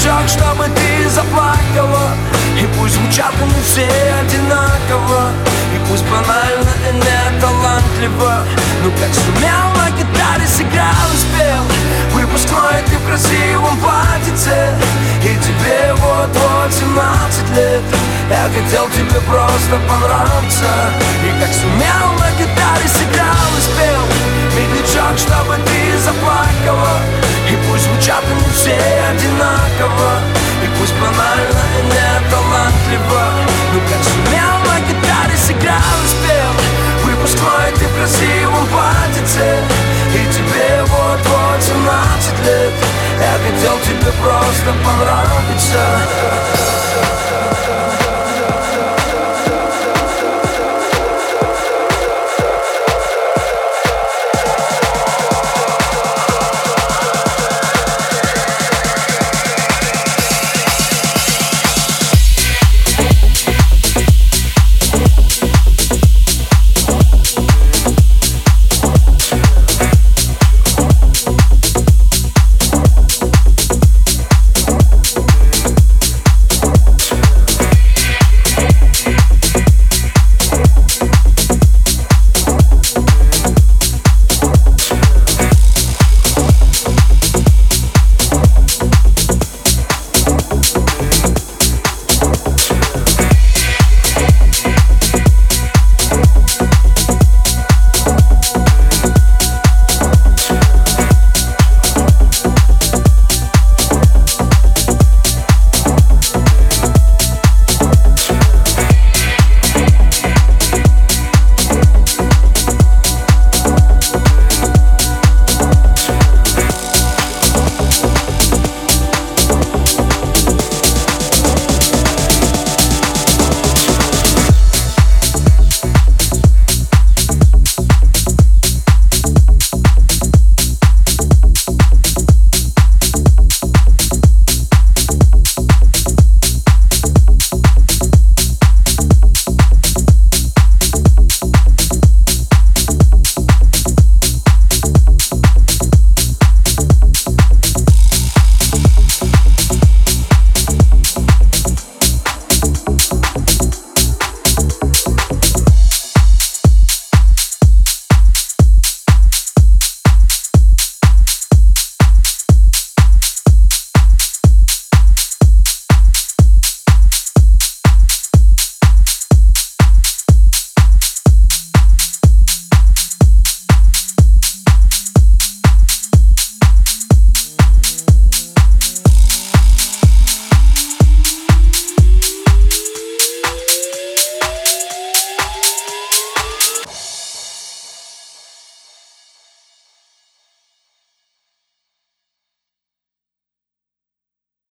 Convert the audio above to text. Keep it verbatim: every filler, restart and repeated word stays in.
медлячок, чтобы ты заплакала. И пусть звучат они все одинаково, и пусть банально и не талантливо, но как сумел на гитаре сыграл и спел выпускной ты в красивом платьице, и тебе вот-вот семнадцать лет. Я хотел тебе просто понравиться, и как сумел на гитаре сыграл и спел медлячок, чтобы ты заплакала. И пусть звучат они все одинаково, и пусть банально и не талантливо, но как сумел на гитаре сыграл и спел выпускной ты в красивом платьице, и тебе вот-вот семнадцать лет. Я хотел тебе просто понравиться.